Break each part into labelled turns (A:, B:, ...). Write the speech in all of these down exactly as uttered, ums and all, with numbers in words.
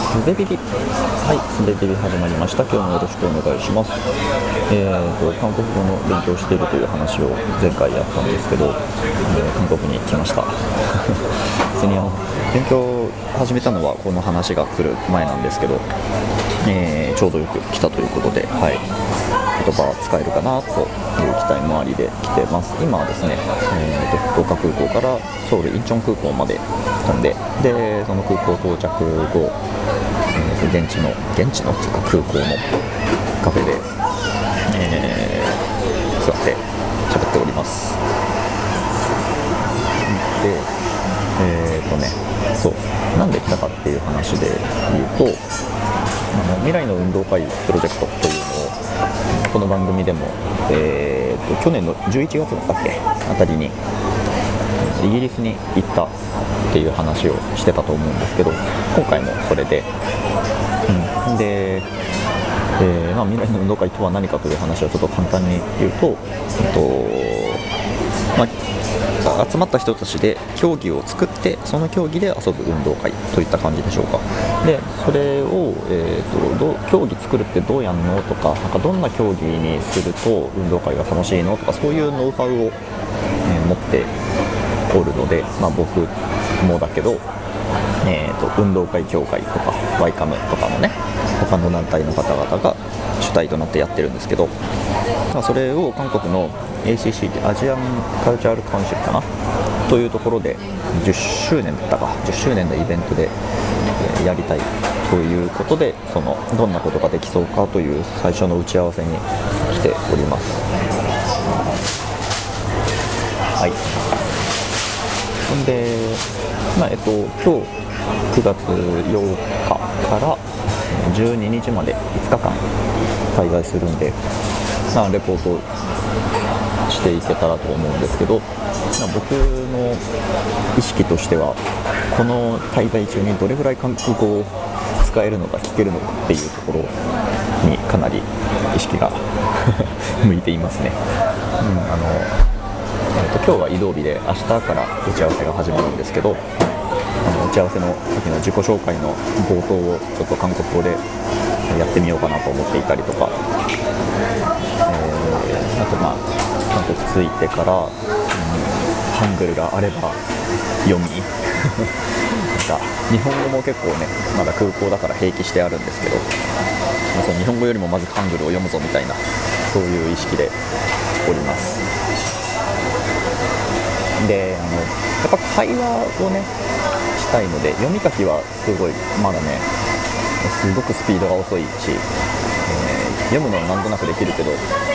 A: すべビリはいすべビリ始まりました。今日もよろしくお願いします。えーと韓国語の勉強しているという話を前回やったんですけど、えー、韓国に来ました別にあの勉強を始めたのはこの話が来る前なんですけど、えー、ちょうどよく来たということで、はい、言葉使えるかなという期待もありで来てます。今はですね、えーと福岡空港からソウルインチョン空港まで飛んで、でその空港到着後、えー、現地の現地の空港のカフェで、えー、座って喋っております。で、えーとね、そうなんで来たかっていう話で言うと、あの未来の運動会プロジェクトというのをこの番組でも、えー、と去年のじゅういちがつだったっけあたりにイギリスに行ったっていう話をしてたと思うんですけど、今回もそれで、うん、で、えーまあ、未来の運動会とは何かという話をちょっと簡単に言うと、えっとまあ、集まった人たちで競技を作ってその競技で遊ぶ運動会といった感じでしょうか。でそれを、えー、とどう競技作るってどうやんのとか、なんかどんな競技にすると運動会が楽しいのとか、そういうノウハウを、えー、持っておるので、まあ、僕もだけど、えー、と運動会協会とかワイカムとかのね他の団体の方々が主体となってやってるんですけど、まあ、それを韓国の エーシーシー ってアジアンカルチャルカウンシルかなというところでじゅっしゅうねんだったかじゅっしゅうねんのイベントで、えー、やりたいということで、そのどんなことができそうかという最初の打ち合わせに来ております。はい。で、まあえっと、今日くがつようかからじゅうににちまでいつかかん滞在するんで、まあ、レポートしていけたらと思うんですけど、まあ、僕の意識としてはこの滞在中にどれぐらい韓国語を使えるのか聞けるのかっていうところにかなり意識が向いていますね。うん、あの今日は移動日で明日から打ち合わせが始まるんですけど、あの打ち合わせの時の自己紹介の冒頭をちょっと韓国語でやってみようかなと思っていたりとか、えー、あとまあ韓国着いてから、うん、ハングルがあれば読みなんか日本語も結構ねまだ空港だから併記してあるんですけど、まあ、その日本語よりもまずハングルを読むぞみたいなそういう意識でおります。で、あのやっぱ会話をねしたいので、読み書きはすごいまだねすごくスピードが遅いし、えー、読むのはなんとなくできるけど、え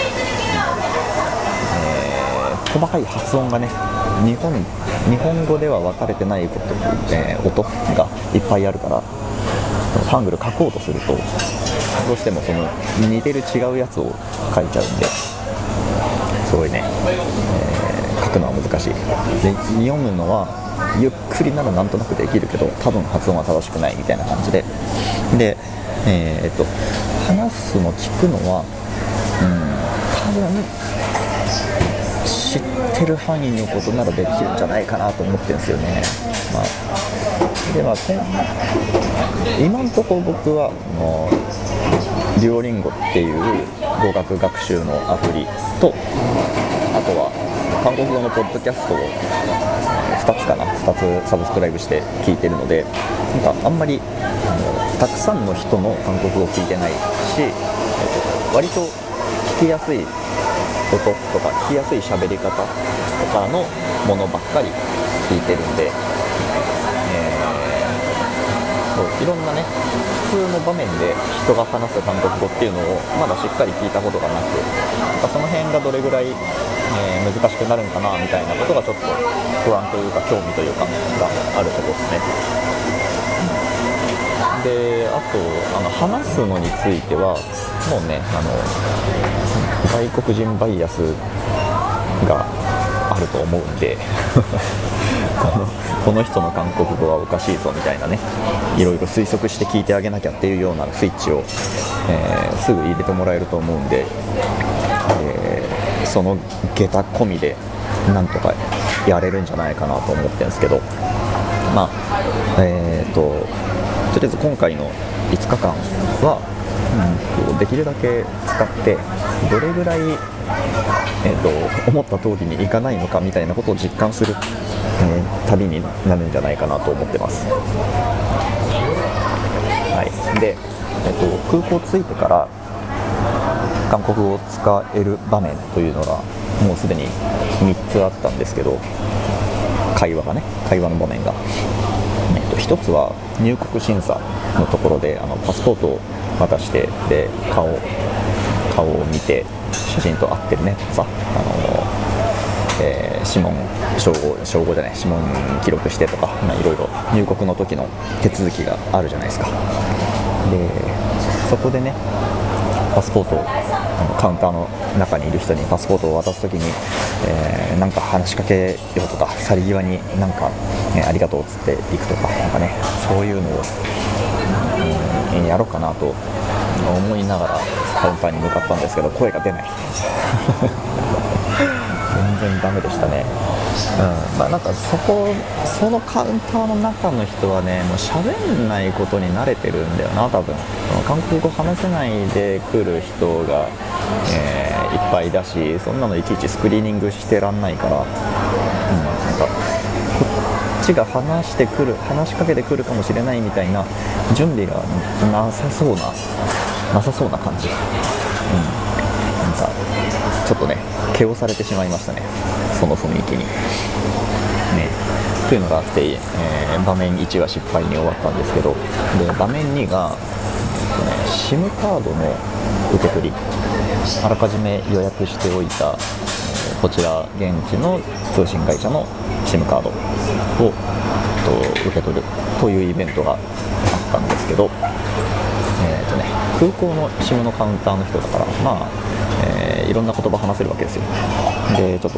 A: ー、細かい発音がね日本、日本語では分かれてないこと、えー、音がいっぱいあるから、ハングル書こうとするとどうしてもその似てる違うやつを書いちゃうんで、すごいね、えー、書くのは難しい。で読むのはゆっくりならなんとなくできるけど多分発音は正しくないみたいな感じで、で、えー、っと話すの聞くのは、うん、多分知ってる範囲のことならできるんじゃないかなと思ってるんですよね。まあ、では今のところ僕はもうデュオリンゴっていう語学学習のアプリと、あとは韓国語のポッドキャストをふたつかなふたつサブスクライブして聞いてるので、なんかあんまりあのたくさんの人の韓国語を聞いてないし、えっと、割と聞きやすい音とか聞きやすい喋り方とかのものばっかり聞いてるんで、えー、そういろんなね普通の場面で人が話す韓国語っていうのをまだしっかり聞いたことがなく、なんかその辺がどれぐらい、えー、難しくなるんかなみたいなことがちょっと不安というか興味というかがあるところですね。で、あとあの話すのについてはもうね、あの外国人バイアスがあると思うんでこの、この人の韓国語はおかしいぞみたいなね、いろいろ推測して聞いてあげなきゃっていうようなスイッチを、えー、すぐ入れてもらえると思うんで、えー、その下駄込みでなんとかやれるんじゃないかなと思ってるんですけど、まあえーととりあえず今回のいつかかんは、うん、できるだけ使ってどれぐらい、えー、と思った通りにいかないのかみたいなことを実感する、えー、旅になるんじゃないかなと思ってます。はい、で、えー、と空港着いてから韓国語を使える場面というのがもうすでにみっつあったんですけど、会話がね会話の場面が、えっと、ひとつは入国審査のところであのパスポートを渡して、で顔顔を見て写真と合ってるねとかさ、あの、えー、指紋照合照合じゃない指紋記録してとか、まあ、いろいろ入国の時の手続きがあるじゃないですか。でそこでねパスポートをあのカウンターの中にいる人にパスポートを渡すときに、えー、なんか話しかけようとか去り際になんか、ね、ありがとうっつっていくとか、なんかねそういうのを、うん、やろうかなと思いながらカウンターに向かったんですけど、声が出ない全然ダメでしたね。うん、まあなんかそこそのカウンターの中の人はねもう喋んないことに慣れてるんだよな多分。韓国語話せないで来る人が、えー、いっぱいだし、そんなのいちいちスクリーニングしてらんないから、うん、なんかこっちが話してくる話しかけてくるかもしれないみたいな準備がなさそうななさそうな感じ、うん、なんかちょっとね気をされてしまいましたね、その雰囲気に、ね、というのがあって、えー、場面いちは失敗に終わったんですけど、で場面にが、えーね、SIM カードの受け取り、あらかじめ予約しておいた、えー、こちら現地の通信会社の SIM カードをと受け取るというイベントがあったんですけど、えーとね、空港の SIM のカウンターの人だから、まあえー、いろんな言葉話せるわけですよ。でちょっと、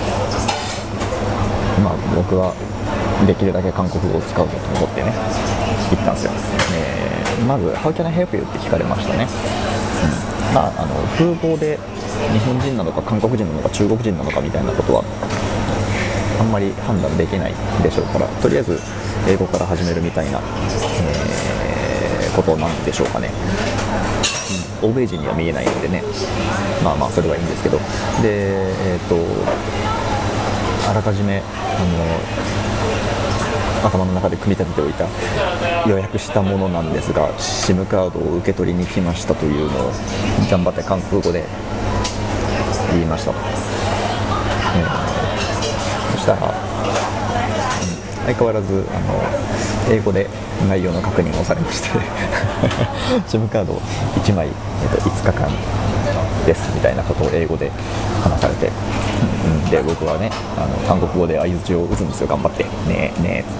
A: まあ、僕はできるだけ韓国語を使うぞと思ってね行ったんですよ。えー、まず How can I help you って聞かれましたね。うん、まあ、あの風貌で日本人なのか韓国人なのか中国人なのかみたいなことはあんまり判断できないでしょうから、とりあえず英語から始めるみたいな、えー、ことなんでしょうかね。うん、欧米人には見えないのでね、まあまあそれはいいんですけど、で、えーと、あらかじめあの頭の中で組み立てておいた予約したものなんですが SIM カードを受け取りに来ましたというのを頑張って韓国語で言いましたと、えー、そしたら、うん、相変わらずあの英語で内容の確認をされましてSIM カードいちまい、えっと、いつかかんですみたいなことを英語で話されて、うん、で僕はねあの韓国語で相づちを打つんですよ、頑張ってねえねえっつって、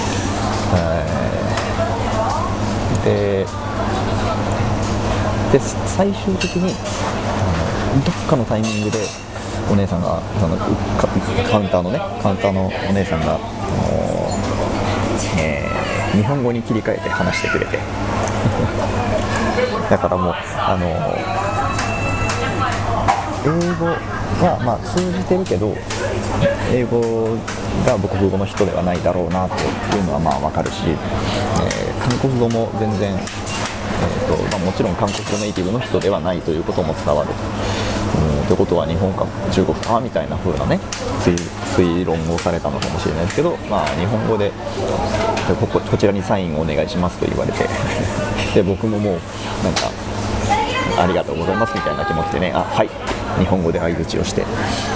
A: えー、でで最終的にあのどっかのタイミングでお姉さんがそのカ, カウンターのねカウンターのお姉さんが、あのえー、日本語に切り替えて話してくれてだからもうあの英語が、まあ、通じてるけど英語が母国語の人ではないだろうなというのはまあ分かるし、えー、韓国語も全然、えーとまあ、もちろん韓国語ネイティブの人ではないということも伝わる、うん、ということは日本か中国かみたいな風なね 推, 推論をされたのかもしれないですけど、まあ、日本語で こ, こ, こちらにサインをお願いしますと言われてで僕ももうなんかありがとうございますみたいな気持ちでね、あ、はい日本語で相づちをして、うん、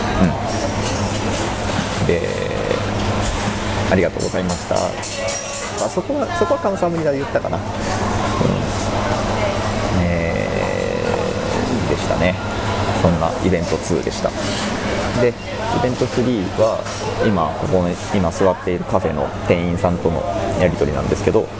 A: でありがとうございました、まあ、そこはそこはカムサムニダで言ったかな、うん、えー、でしたね。そんなイベントツーでした。でイベントスリーは今ここ、ね、今座っているカフェの店員さんとのやり取りなんですけど、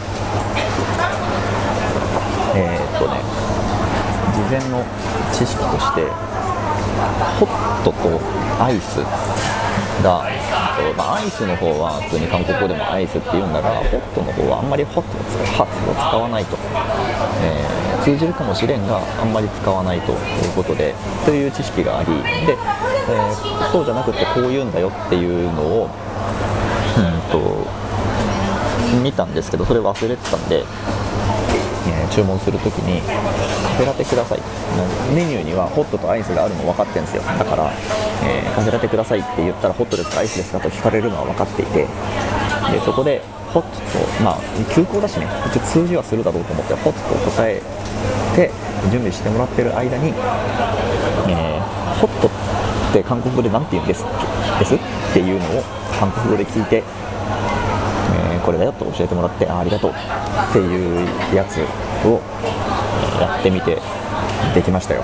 A: えーっとね事前の知識としてホットとアイスが、まあ、アイスの方は普通に韓国語でもアイスって言うんだが、ホットの方はあんまりホットを使う、ハッを使わないと、えー、通じるかもしれんがあんまり使わないということでという知識があり、で、えー、そうじゃなくてこう言うんだよっていうのを、うんと見たんですけど、それ忘れてたんで、えー注文するときにカフェラテください、メニューにはホットとアイスがあるの分かってるんですよ。だから、えーカフェラテくださいって言ったらホットですかアイスですかと聞かれるのは分かっていて、でそこでホットと、まあ空港だしね、一応通じはするだろうと思ってホットと答えて準備してもらってる間に、えーホットって韓国語で何て言うんですですっていうのを韓国語で聞いて、えーこれだよと教えてもらって、あ、ありがとうっていうやつをやってみてできましたよ。うん、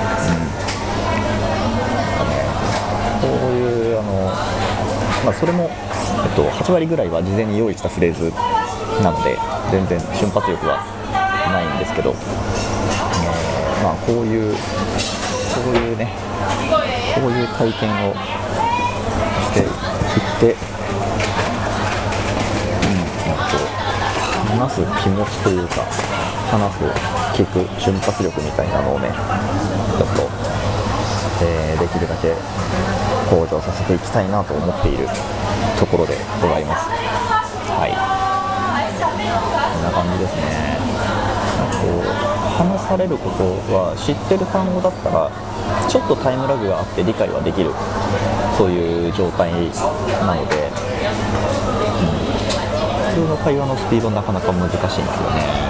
A: こういうあの、まあ、それも、えっと、はち割ぐらいは事前に用意したフレーズなので全然瞬発力はないんですけど、えーまあ、こういうこういうねこういう体験をしていって、うん、なんかこう話す気持ちというか話す聞く瞬発力みたいなのをねちょっと、えーできるだけ向上させていきたいなと思っているところでございます。はい、こんな感じですね。なんかこう話されることは知ってる単語だったらちょっとタイムラグがあって理解はできる、そういう状態なので、うん、普通の会話のスピードなかなか難しいんですよね。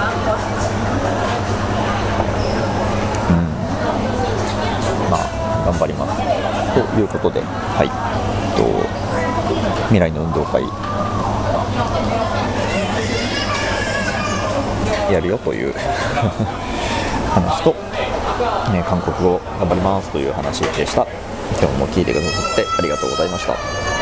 A: 頑張りますということで、はい、と未来の運動会やるよという話と、ね、韓国語頑張りますという話でした。今日も聞いてくださってありがとうございました。